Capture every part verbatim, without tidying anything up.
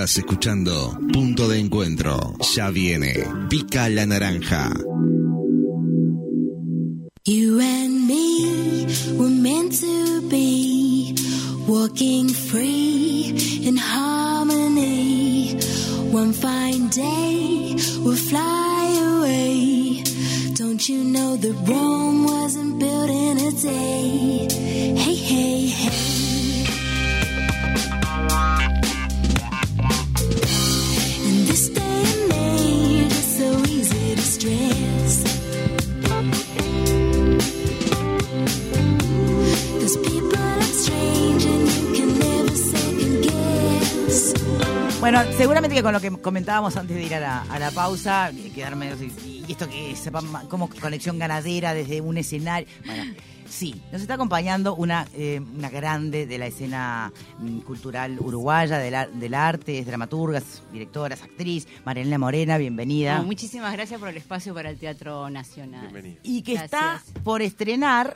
Estás escuchando Punto de Encuentro. Ya viene. Pica la naranja. You and me were meant to be, walking free in harmony. One fine day we'll fly away. Don't you know that Rome wasn't built in a day? Hey, hey, hey. In this day and age, it's so easy to stress. There's people act strange and you can never second guess. Bueno, seguramente que con lo que comentábamos antes de ir a la, a la pausa, quedarme y, y esto que sepa como conexión ganadera desde un escenario. Bueno, sí, nos está acompañando una eh, una grande de la escena mm, cultural uruguaya, del, ar- del arte, es dramaturga, es directora, es actriz, Marielena Morena, bienvenida. No, muchísimas gracias por el espacio para el Teatro Nacional. Bienvenido. Y que Gracias. está por estrenar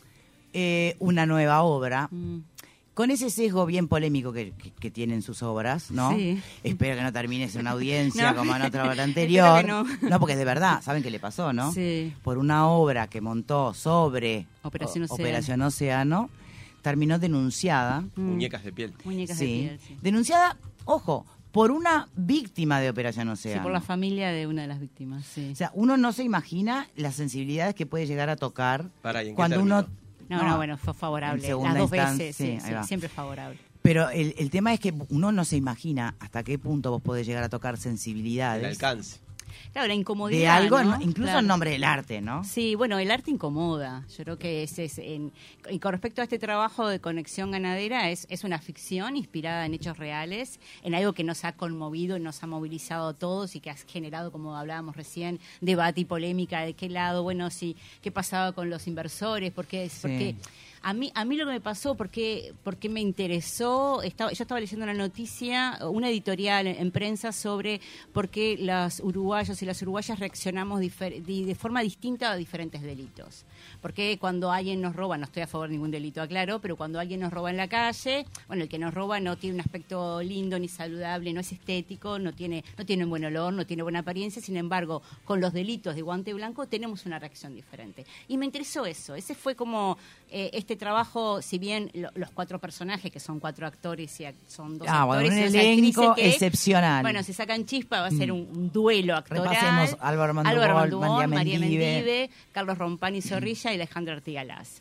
eh, una nueva obra. Mm. Con ese sesgo bien polémico que, que, que tienen sus obras, ¿no? Sí. Espero que no termines en una audiencia No. como en otra obra anterior. Espero que no. porque es de verdad, ¿saben qué le pasó, no? Sí. Por una obra que montó sobre Operación o- Océano. Operación Océano, terminó denunciada. Mm. Muñecas de piel. Muñecas de Sí. piel, sí. Denunciada, ojo, por una víctima de Operación Sí, Océano. por la familia de una de las víctimas, sí. O sea, uno no se imagina las sensibilidades que puede llegar a tocar Pará, ¿y en qué cuando término? uno... no, no, bueno, fue favorable. en segunda Las dos instancia, veces, sí, sí, ahí sí, va. siempre favorable. Pero el, el tema es que uno no se imagina hasta qué punto vos podés llegar a tocar El sensibilidades alcance. Claro, la incomodidad, de algo, ¿no? ¿no? Incluso Claro. en nombre del arte, ¿no? Sí, bueno, el arte incomoda. Yo creo que es, es en, y con respecto a este trabajo de Conexión Ganadera, es, es una ficción inspirada en hechos reales, en algo que nos ha conmovido, nos ha movilizado a todos y que ha generado, como hablábamos recién, debate y polémica de qué lado, bueno, sí, qué pasaba con los inversores, por qué, Sí. por qué a mí, a mí lo que me pasó, porque, porque me interesó, estaba, yo estaba leyendo una noticia, una editorial en, en prensa sobre por qué los uruguayos y las uruguayas reaccionamos difer- de, de forma distinta a diferentes delitos. Porque cuando alguien nos roba, no estoy a favor de ningún delito, aclaro, pero cuando alguien nos roba en la calle, bueno, el que nos roba no tiene un aspecto lindo ni saludable, no es estético, no tiene, no tiene un buen olor, no tiene buena apariencia, sin embargo, con los delitos de guante blanco tenemos una reacción diferente. Y me interesó eso, ese fue como eh, este trabajo, si bien lo, los cuatro personajes, que son cuatro actores y ac- son dos Ah, bueno, actores un y dos elenco actrices que, excepcional. bueno, se sacan chispa, va a ser Mm. un, un duelo actoral. Repasemos Álvaro Mandugol, Álvaro Mandugol, María María Mendive. Mendive, Carlos Rompani Zorrilla y Alejandro Artigalás.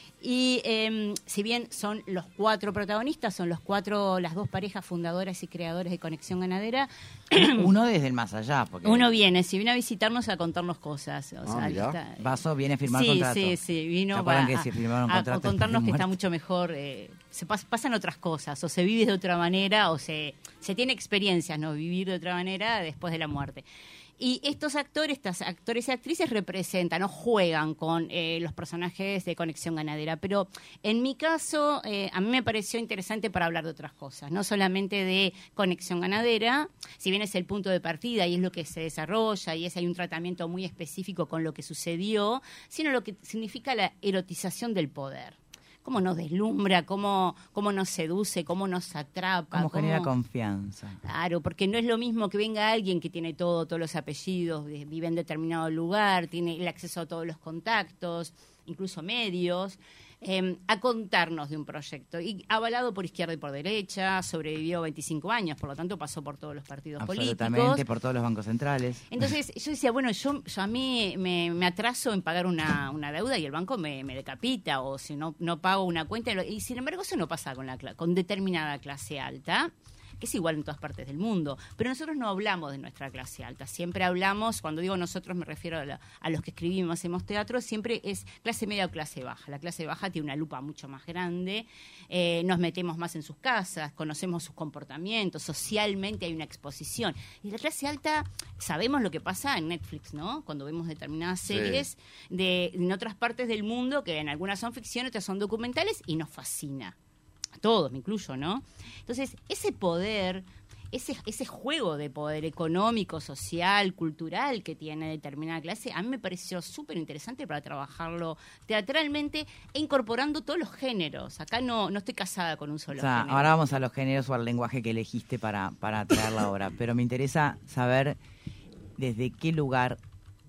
Y eh, si bien son los cuatro protagonistas, son los cuatro, las dos parejas fundadoras y creadores de Conexión Ganadera, Uno desde el más allá. Porque uno viene, si viene a visitarnos a contarnos cosas. O sea, mirá. está- Vaso viene a firmar sí, contrato. sí, sí, vino ¿Se acuerdan para- que se firmaron a, a contratos contarnos después que de está muerto? mucho mejor, eh, se pas- pasan otras cosas, o se vive de otra manera, o se, se tiene experiencias, ¿no? Vivir de otra manera después de la muerte. Y estos actores, estas actores y actrices representan o juegan con eh, los personajes de Conexión Ganadera. Pero en mi caso, eh, a mí me pareció interesante para hablar de otras cosas, no solamente de Conexión Ganadera, si bien es el punto de partida y es lo que se desarrolla y es hay un tratamiento muy específico con lo que sucedió, sino lo que significa la erotización del poder. Cómo nos deslumbra, cómo, cómo nos seduce, cómo nos atrapa. Cómo genera cómo- confianza. Claro, porque no es lo mismo que venga alguien que tiene todo, todos los apellidos, de- vive en determinado lugar, tiene el acceso a todos los contactos, incluso medios, eh, a contarnos de un proyecto. Y avalado por izquierda y por derecha, sobrevivió veinticinco años, por lo tanto pasó por todos los partidos Absolutamente, políticos. por todos los bancos centrales. Entonces yo decía, bueno, yo, yo a mí me, me atraso en pagar una, una deuda y el banco me, me decapita, o si no, no pago una cuenta. Y sin embargo eso no pasa con, la, cla- con determinada clase alta, que es igual en todas partes del mundo. Pero nosotros no hablamos de nuestra clase alta. Siempre hablamos, cuando digo nosotros me refiero a, la- a los que escribimos, hacemos teatro, siempre es clase media o clase baja. La clase baja tiene una lupa mucho más grande, eh, nos metemos más en sus casas, conocemos sus comportamientos, socialmente hay una exposición. Y la clase alta, sabemos lo que pasa en Netflix, ¿no? Cuando vemos determinadas Sí. series de, en otras partes del mundo, que en algunas son ficción, otras son documentales, y nos fascina. A todos, me incluyo, ¿no? Entonces, ese poder ese, ese juego de poder económico, social, cultural que tiene determinada clase, a mí me pareció súper interesante para trabajarlo teatralmente e incorporando todos los géneros. Acá no, no estoy casada con un solo O sea, género. ahora vamos a los géneros o al lenguaje que elegiste para, para traer la obra, pero me interesa saber desde qué lugar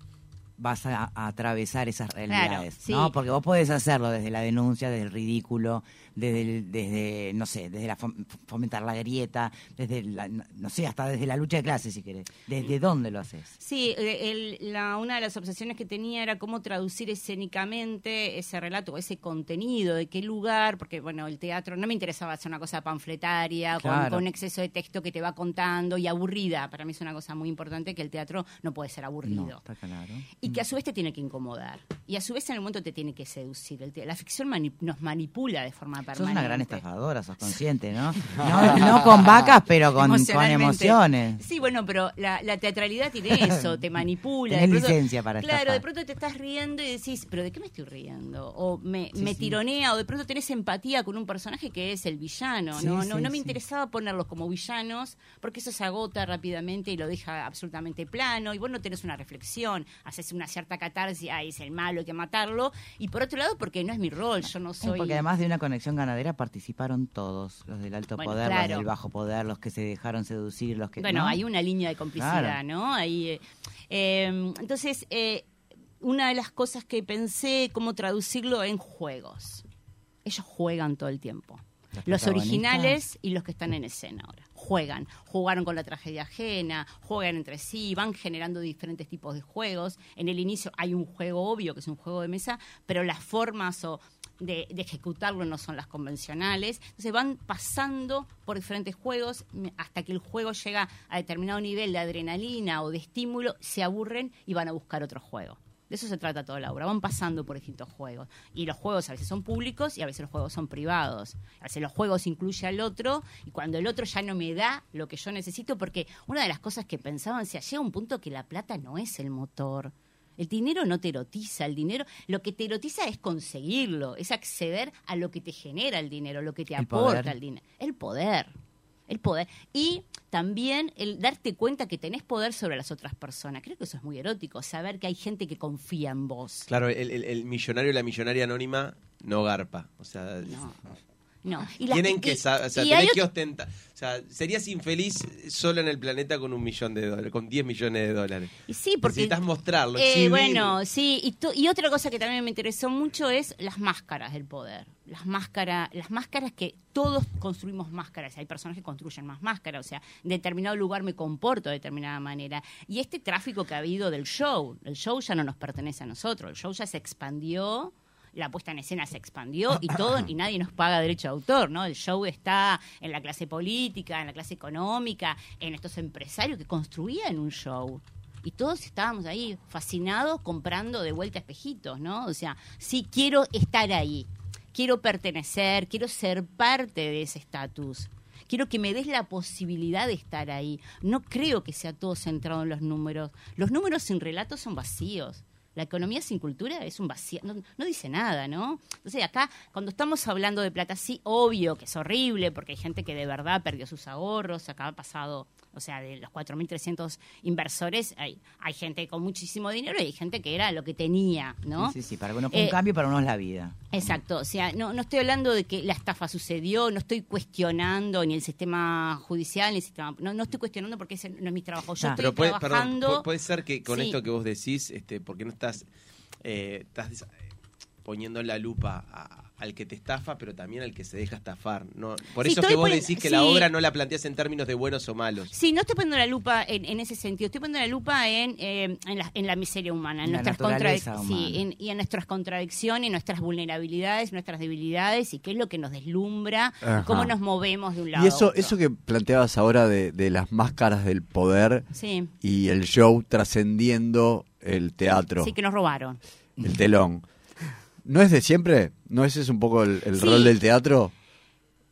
vas a, a atravesar esas realidades, Claro, sí. ¿no? Porque vos podés hacerlo desde la denuncia, desde el ridículo, desde, el, desde no sé, desde la fom- fomentar la grieta, desde la, no sé, hasta desde la lucha de clases, si querés. ¿Desde dónde lo haces? Sí, el, la, una de las obsesiones que tenía era cómo traducir escénicamente ese relato, ese contenido, de qué lugar, porque bueno, el teatro no me interesaba hacer una cosa panfletaria, Claro. con, con exceso de texto que te va contando y aburrida. Para mí es una cosa muy importante que el teatro no puede ser aburrido. No, está claro. Y que a su vez te tiene que incomodar. Y a su vez en el momento te tiene que seducir. El te- la ficción mani- nos manipula de forma permanente. Sos una gran estafadora, sos consciente, ¿no? No, no con vacas, pero con, con Emocionalmente. emociones. Sí, bueno, pero la, la teatralidad tiene eso, te manipula. Tenés De pronto- licencia para Claro, estafar. de pronto te estás riendo y decís, ¿pero de qué me estoy riendo? O me, Sí, me sí. tironea, o de pronto tenés empatía con un personaje que es el villano. Sí, no, sí, no, no me sí. interesaba ponerlos como villanos, porque eso se agota rápidamente y lo deja absolutamente plano, y vos no tenés una reflexión, haces una cierta catarsis, ah, es el malo, hay que matarlo. Y por otro lado, porque no es mi rol, yo no Sí, soy... porque además de una conexión ganadera participaron todos, los del alto Bueno, poder, claro. los del bajo poder, los que se dejaron seducir, los que... Bueno, ¿no? hay una línea de complicidad, Claro. ¿no? Ahí, eh, eh, entonces, eh, una de las cosas que pensé, cómo traducirlo en juegos. Ellos juegan todo el tiempo. Los Los protagonistas. originales y los que están en escena ahora. Juegan. Jugaron con la tragedia ajena, juegan entre sí, van generando diferentes tipos de juegos. En el inicio hay un juego obvio, que es un juego de mesa, pero las formas o de, de ejecutarlo no son las convencionales. Entonces van pasando por diferentes juegos me- hasta que el juego llega a determinado nivel de adrenalina o de estímulo, se aburren y van a buscar otro juego. De eso se trata toda la obra. Van pasando por distintos juegos. Y los juegos a veces son públicos y a veces los juegos son privados. A veces los juegos incluye al otro y cuando el otro ya no me da lo que yo necesito, porque una de las cosas que pensaban, si llega un punto que la plata no es el motor. El dinero no te erotiza, el dinero, lo que te erotiza es conseguirlo, es acceder a lo que te genera el dinero, lo que te El aporta poder. el dinero. El poder. El poder. Y también el darte cuenta que tenés poder sobre las otras personas. Creo que eso es muy erótico, saber que hay gente que confía en vos. Claro, el, el- el millonario y la millonaria anónima no garpa. O sea, No. No. Y las- tienen que y- saber, o sea, y tenés hay que ot- ostentar. O sea, serías infeliz solo en el planeta con un millón de dólares, con diez millones de dólares. y sí, porque Necesitas mostrarlo, Eh, exhibir. bueno, sí, y, to- y otra cosa que también me interesó mucho es las máscaras del poder. Las máscaras, las máscaras que todos construimos máscaras. Hay personas que construyen más máscaras, o sea, en determinado lugar me comporto de determinada manera. Y este tráfico que ha habido del show, el show ya no nos pertenece a nosotros, el show ya se expandió. La puesta en escena se expandió y todo, y nadie nos paga derecho de autor, ¿no? El show está en la clase política, en la clase económica, en estos empresarios que construían un show. Y todos estábamos ahí fascinados comprando de vuelta espejitos, ¿no? O sea, sí quiero estar ahí, quiero pertenecer, quiero ser parte de ese estatus. Quiero que me des la posibilidad de estar ahí. No creo que sea todo centrado en los números. Los números sin relatos son vacíos. La economía sin cultura es un vacío, no, no dice nada, ¿no? Entonces acá, cuando estamos hablando de plata, sí, obvio que es horrible, porque hay gente que de verdad perdió sus ahorros, acá ha pasado, o sea, de los cuatro mil trescientos inversores, hay, hay gente con muchísimo dinero y hay gente que era lo que tenía, ¿no? Sí, sí, sí, para uno fue un Eh, cambio, para uno es la vida. Exacto, o sea, no, no estoy hablando de que la estafa sucedió, no estoy cuestionando ni el sistema judicial, ni el sistema, no, no estoy cuestionando porque ese no es mi trabajo, yo Ah. estoy Pero puede, perdón, trabajando... pu- puede ser que con Sí. esto que vos decís, este, porque no estás, eh, estás des- poniendo la lupa a- al que te estafa, pero también al que se deja estafar. ¿No? Por Sí, eso es estoy que vos poni- decís que sí. la obra no la planteas en términos de buenos o malos. Sí, no estoy poniendo la lupa en, en ese sentido, estoy poniendo la lupa en, eh, en, la, en la miseria humana, en En la nuestras naturaleza contradic- humana. sí, en- y en nuestras contradicciones, nuestras vulnerabilidades, nuestras debilidades y qué es lo que nos deslumbra, Ajá. cómo nos movemos de un lado Y a eso, otro. eso que planteabas ahora de, de las máscaras del poder Sí, y el show trascendiendo el teatro, sí, que nos robaron. el telón. ¿No es de siempre? ¿No ese es un poco el, el Sí. rol del teatro?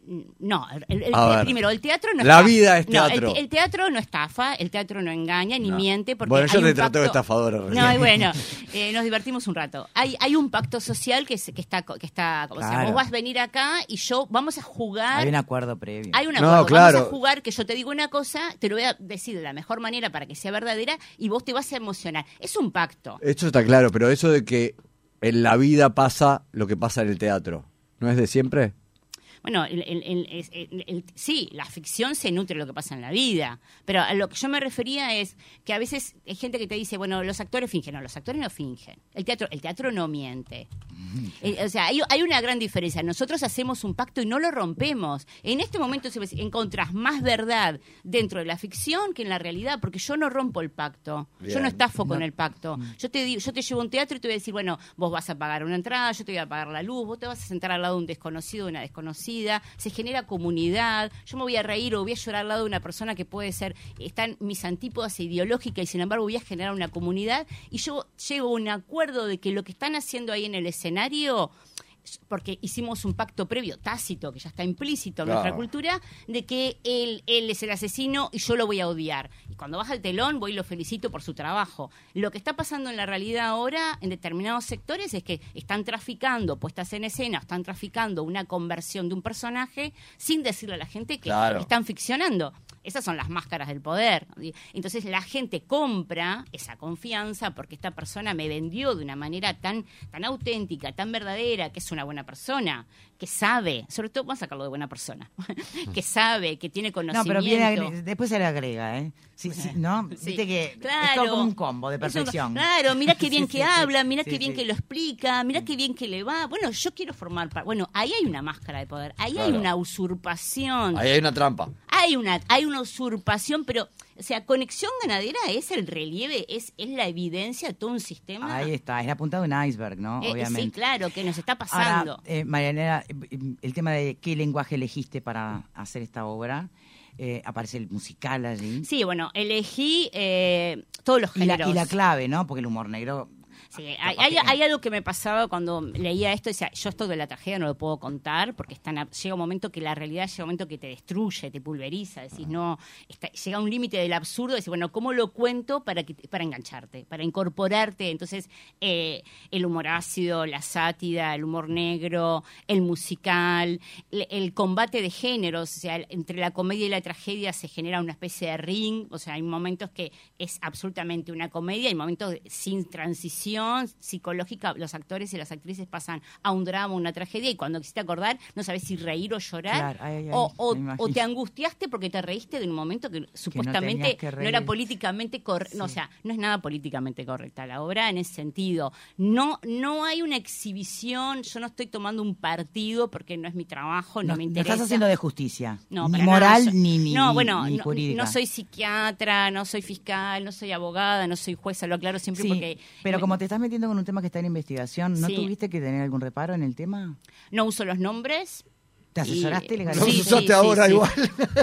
No, el, el- A el- ver. primero, el teatro no La estafa. vida es No, el teatro. te- el, teatro no estafa, el teatro no engaña ni No. miente. Porque Bueno, yo hay te un trato de pacto- estafadora recién. No, y bueno, eh, nos divertimos un rato. Hay hay un pacto social que, se- que está, que está o sea, Claro. vos vas a venir acá y yo, vamos a jugar. Hay un acuerdo previo. Hay un No, acuerdo. claro. Vamos a jugar que yo te digo una cosa, te lo voy a decir de la mejor manera para que sea verdadera y vos te vas a emocionar. Es un pacto. Esto está claro, pero eso de que en la vida pasa lo que pasa en el teatro, ¿no es de siempre? Bueno, el- el- el- es- el- el- sí, la ficción se nutre de lo que pasa en la vida, pero a lo que yo me refería es que a veces hay gente que te dice, bueno, los actores fingen. No, los actores no fingen. El teatro, el teatro no miente. Eh, o sea, hay, hay una gran diferencia. Nosotros hacemos un pacto y no lo rompemos. En este momento si ves, encontrás más verdad dentro de la ficción que en la realidad, porque yo no rompo el pacto. Yo Bien. no estafo con el pacto. Yo te digo, yo te llevo a un teatro y te voy a decir, bueno, vos vas a pagar una entrada, yo te voy a pagar la luz, vos te vas a sentar al lado de un desconocido, de una desconocida, se genera comunidad, yo me voy a reír o voy a llorar al lado de una persona que puede ser, están mis antípodas ideológicas y sin embargo voy a generar una comunidad y yo llego a un acuerdo de que lo que están haciendo ahí en el escenario, porque hicimos un pacto previo, tácito, que ya está implícito en Claro. nuestra cultura, de que él, él es el asesino y yo lo voy a odiar. Y cuando baja el telón voy y lo felicito por su trabajo. Lo que está pasando en la realidad ahora en determinados sectores es que están traficando puestas en escena, están traficando una conversión de un personaje sin decirle a la gente que Claro. están ficcionando. Esas son las máscaras del poder. Entonces la gente compra esa confianza porque esta persona me vendió de una manera tan, tan auténtica, tan verdadera, que es una buena persona, que sabe, sobre todo vamos a sacarlo de buena persona, que sabe, que tiene No, conocimiento. pero viene agre- después se le agrega, ¿eh? Sí, sí, ¿no? Sí, Viste que es claro. todo como un combo de Es un- perfección. claro, mira qué bien Sí, que sí, sí. habla, mira Sí, qué bien sí. que lo explica, mira qué bien que le va. Bueno, yo quiero formar parte. Bueno, ahí hay una máscara de poder, ahí hay Claro. una usurpación. Ahí hay una trampa. Hay una, hay una usurpación, pero, o sea, conexión ganadera es el relieve, es, es la evidencia de todo un sistema. Ahí está, es la punta de un iceberg, ¿no? Eh, Obviamente. sí, claro, que nos está pasando. Ahora, eh, Marianela, eh, el tema de qué lenguaje elegiste para hacer esta obra, eh, aparece el musical allí. Sí, bueno, elegí eh, todos los Y la, géneros. y la clave, ¿no? Porque el humor negro... Sí, hay, capaz hay, que- hay algo que me pasaba cuando leía esto, decía, yo esto de la tragedia no lo puedo contar, porque están a- llega un momento que la realidad llega un momento que te destruye, te pulveriza, decís, no, está- llega un límite del absurdo, decís, bueno, ¿cómo lo cuento para que para engancharte, para incorporarte? Entonces, eh, el humor ácido, la sátira, el humor negro, el musical, el, el combate de géneros, o sea, entre la comedia y la tragedia se genera una especie de ring, o sea, hay momentos que es absolutamente una comedia, hay momentos de- sin transición psicológica, los actores y las actrices pasan a un drama, una tragedia, y cuando quisiste acordar, no sabes si reír o llorar, Claro, ay, ay, o, o- me imagino. o te angustiaste porque te reíste de un momento que supuestamente tenías que no, reír. era políticamente correcto, no, o sea, no es nada políticamente correcta la obra en ese sentido. No, no hay una exhibición, yo no estoy tomando un partido porque no es mi trabajo, no, No, me no interesa. estás haciendo de justicia. No, ni para moral nada. Yo- ni, ni, no, ni- bueno, ni no, jurídica. no soy psiquiatra, no soy fiscal, no soy abogada, no soy jueza, lo aclaro siempre Sí, porque pero me- como te estás metiendo con un tema que está en investigación, ¿no Sí. tuviste que tener algún reparo en el tema? no uso los nombres. ¿Te asesoraste Y- legalmente? Sí, Los usaste sí, ahora sí. igual.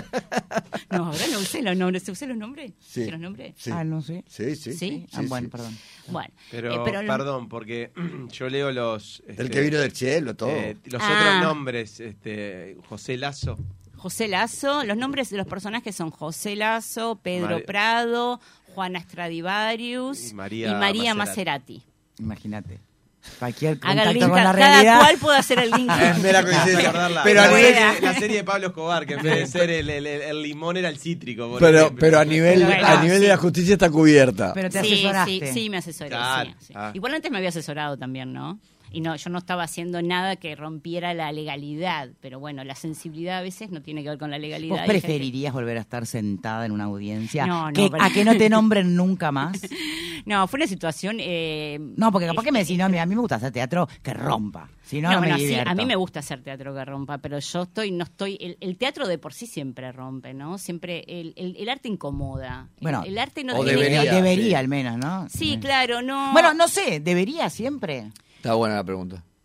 No, ahora no usé los nombres, ¿usé los nombres? Sí. ¿Usé los nombres? Sí. Ah, no sé. Sí, sí. Sí. Ah, bueno, perdón. Bueno, Pero, eh, pero lo- perdón, porque yo leo los... El este, que vino del cielo, todo. eh, los Ah. otros nombres, este, José Lazo. José Lazo, los nombres de los personajes son José Lazo, Pedro Mari- Prado, Juana Stradivarius Y María y María Maserati. Maserati. Imagínate. Cualquier Haga el contacto link, con la cada realidad. cual puede hacer el link. Es mera coincidencia. Recordar la, Pero la a nivel, serie, la serie de Pablo Escobar, que en vez de ser el, el- el- el limón era el cítrico. por pero, ejemplo. pero a nivel, Bueno, a nivel de sí. la justicia está cubierta. Pero te Sí, asesoraste. sí, sí, me asesoré. Claro, sí, sí. ah. Igual antes me había asesorado también, ¿no? Y no, yo no estaba haciendo nada que rompiera la legalidad, pero bueno, la sensibilidad a veces no tiene que ver con la legalidad. ¿Vos Hay gente- preferirías volver a estar sentada en una audiencia? No, no, que- pero- ¿A que no te nombren nunca más? No, fue una situación... eh, No, porque capaz que me este, decís, no, mira, a mí me gusta hacer teatro que rompa. Si no, no, No, me bueno, sí, divierto. a mí me gusta hacer teatro que rompa, pero yo estoy, no estoy, el, el teatro de por sí siempre rompe, ¿no? Siempre, el, el, el arte incomoda. Bueno, el, el arte no o tiene que- debería, Debería, sí. al menos, ¿no? Sí, claro, no. Bueno, no sé, debería siempre. Está buena la pregunta.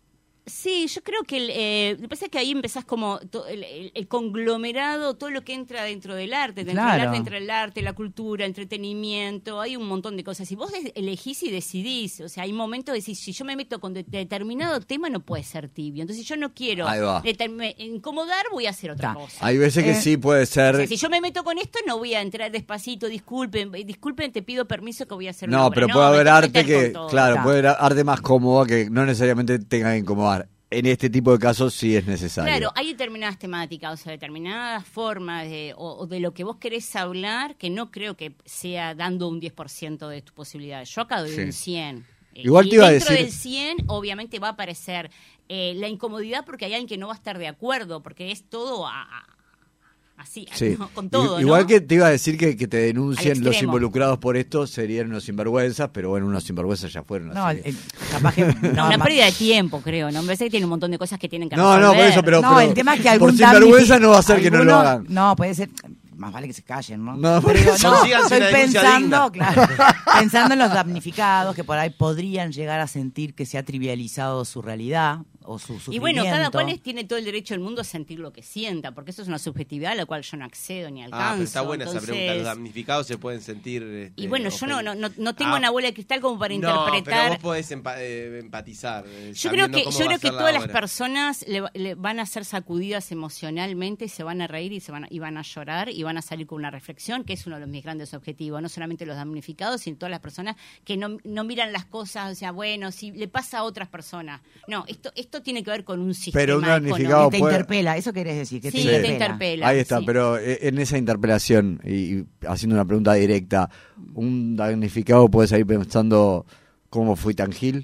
Sí, yo creo que el, eh, lo que pasa es que ahí empezás como to, el, el, el conglomerado, todo lo que entra dentro del arte, dentro Claro. del arte entra el arte, la cultura, entretenimiento, hay un montón de cosas. Y vos de- elegís y decidís, o sea, hay momentos de decir, si yo me meto con de- determinado tema no puede ser tibio. Entonces yo no quiero Ahí va. determ- me- incomodar, voy a hacer otra Ta. cosa. Hay veces que Eh, sí puede O ser... sea, si yo me meto con esto, no voy a entrar despacito, disculpen, eh, disculpen, te pido permiso que voy a hacer una No, obra. pero puede me haber tengo que arte meter con que, todo. claro, Ta. puede haber arte más cómodo que no necesariamente tenga que incomodar. En este tipo de casos sí es necesario. Claro, hay determinadas temáticas, o sea, determinadas formas de, o, o de lo que vos querés hablar, que no creo que sea dando un diez por ciento de tus posibilidades. Yo acá doy Sí. un cien. Igual y te iba a dentro decir- del cien, obviamente va a aparecer eh, la incomodidad porque hay alguien que no va a estar de acuerdo, porque es todo a- a- así, Sí. ¿no? Con todo, I- Igual ¿no? que te iba a decir que, que te denuncien Al los extremo. involucrados por esto serían unos sinvergüenzas, pero bueno, unos sinvergüenzas ya fueron. No, así eh, que- capaz que... No, no, una ma- pérdida de tiempo, creo, ¿no? Me parece que tiene un montón de cosas que tienen que No, resolver. no, por eso, pero, no, pero el tema es que por algún sinvergüenza damnifi- no va a ser que no lo alguno- hagan. No, puede ser... Más vale que se callen, ¿no? No, por Pero eso. no, Consíganse estoy una denuncia pensando, digna. claro, pensando en los damnificados que por ahí podrían llegar a sentir que se ha trivializado su realidad o su sufrimiento. Y bueno, cada cual es- tiene todo el derecho del mundo a sentir lo que sienta, porque eso es una subjetividad a la cual yo no accedo ni alcanzo. Ah, pero está buena esa Entonces, pregunta. Los damnificados se pueden sentir. este, Y bueno, yo no, no, no, no tengo Ah, una bola de cristal como para No, pero interpretar. vos podés empa- eh, empatizar. eh, Yo creo sabiendo que, cómo yo va a creo que ser la todas las obra. personas le, va- le van a ser sacudidas emocionalmente y se van a reír y se van a, y van a llorar y van a salir con una reflexión, que es uno de mis grandes objetivos, no solamente los damnificados, sino todas las personas que no, no miran las cosas, o sea, bueno, si le pasa a otras personas. No, esto esto tiene que ver con un sistema Pero un económico. damnificado Que te puede- interpela, eso querés decir, que Sí, te que te interpela. interpela. Ahí está, sí. pero eh, en esa interpelación, y, y haciendo una pregunta directa, ¿un damnificado puede salir pensando cómo fui tan gil?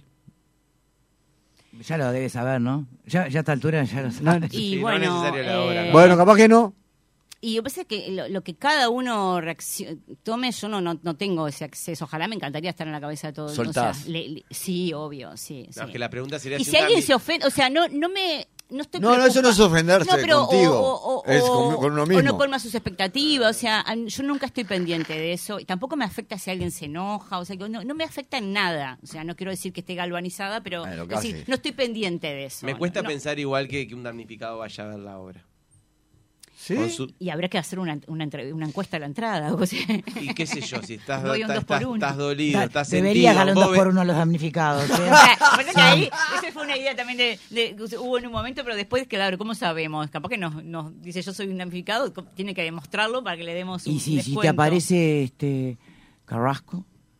Ya lo debes saber, ¿no? Ya, ya a esta altura ya lo sabes. Y Sí, no bueno, es necesario la hora, eh, ¿no? Bueno, capaz que no. Y yo pensé que lo, lo que cada uno reaccio- tome, yo no, no no tengo ese acceso. Ojalá me encantaría estar en la cabeza de todo. Soltás. O sea, le- le- sí, obvio, sí. No, sí. es que la pregunta sería Y si si un alguien damni- se ofende, o sea, no no me... No, estoy No, no, eso no es preocupada. ofenderse No, pero o- contigo. o- o- Es o- con- con uno O mismo. no colma sus expectativas. O sea, a- yo nunca estoy pendiente de eso. Y tampoco me afecta si alguien se enoja. O sea, que no, no me afecta en nada. O sea, no quiero decir que esté galvanizada, pero Bueno, es casi. decir, no estoy pendiente de eso. Me cuesta No. pensar igual que, que un damnificado vaya a ver la obra. ¿Sí? Con su- Y habrá que hacer una, una, entre- una encuesta a la entrada. O sea. Y qué sé yo, si estás, Voy a un estás, dos por estás- uno. estás dolido, Da- estás Deberías sentido. darle un vos dos por ves- uno a los damnificados. ¿eh? O sea, pasa que ahí, esa fue una idea también de, de- hubo en un momento, pero después, claro, ¿cómo sabemos? Capaz que nos, nos dice yo soy un damnificado, co- tiene que demostrarlo para que le demos un Y si, si te descuento. aparece este Carrasco.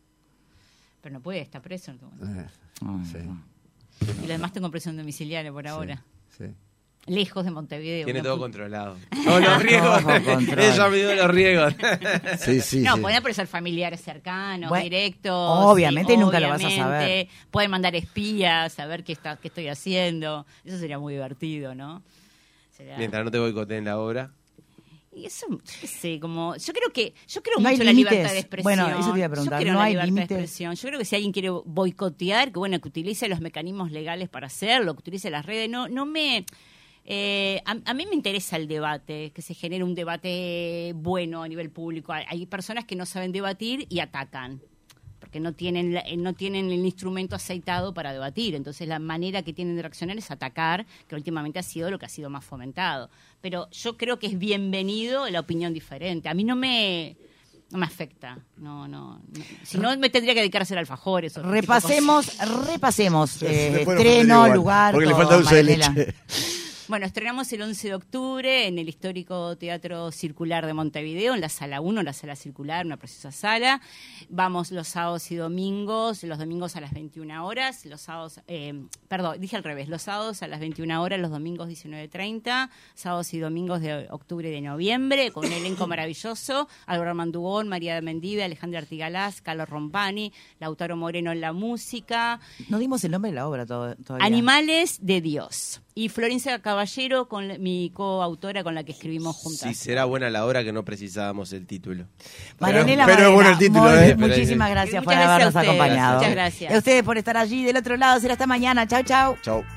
Pero no puede, está preso. ¿no? Eh, Ah, sí, no. Y lo demás tengo presión domiciliaria por ahora. sí. Lejos de Montevideo. Tiene una todo pu- controlado. No, los riesgos. Todo control. Ella me dio los riesgos. Sí, sí, No, sí. pueden aparecer familiares cercanos, Bueno, directos. obviamente sí, nunca lo vas a obviamente. saber. Pueden mandar espías a ver qué, está, qué estoy haciendo. Eso sería muy divertido, ¿no? Sería- Mientras no te boicoteen la obra. Y eso, yo qué sé, como, yo creo que, yo creo No hay mucho en la límites. libertad de expresión. Bueno, eso te iba a preguntar, Yo creo en no la hay libertad de límites. expresión. Yo creo que si alguien quiere boicotear, que bueno, que utilice los mecanismos legales para hacerlo, que utilice las redes, no, no me, eh, a, a mí me interesa el debate, que se genere un debate bueno a nivel público. Hay, hay personas que no saben debatir y atacan. Porque no tienen la- eh, no tienen el instrumento aceitado para debatir. Entonces la manera que tienen de reaccionar es atacar, que últimamente ha sido lo que ha sido más fomentado. Pero yo creo que es bienvenido la opinión diferente. A mí no me no me afecta. No, no, no. Si no me tendría que dedicar a hacer alfajores. o otro tipo de Repasemos, cosas. repasemos Se eh, me puede ofender estreno, igual, lugar. Porque le todo, falta dulce de Marianela. leche. Bueno, estrenamos el once de octubre en el histórico Teatro Circular de Montevideo, en la Sala uno, la Sala Circular, una preciosa sala. Vamos los sábados y domingos, los domingos a las veintiuna horas, los sábados, eh, perdón, dije al revés, los sábados a las veintiuna horas, los domingos diecinueve treinta, sábados y domingos de octubre y de noviembre, con un elenco maravilloso, Álvaro Mandugón, María de Mendive, Alejandra Artigalás, Carlos Rompani, Lautaro Moreno en la música, No dimos el nombre de la obra todo- todavía. Animales de Dios. Y Florencia Caballero, con la- mi coautora con la que escribimos juntas. Si será buena la hora que no precisábamos el título. Marianela Pero- pero es bueno el título, muy- ¿eh? muchísimas gracias Muchas por gracias a habernos ustedes. acompañado. Muchas gracias. Y a ustedes por estar allí del otro lado. Será hasta mañana. Chau, chau. Chau.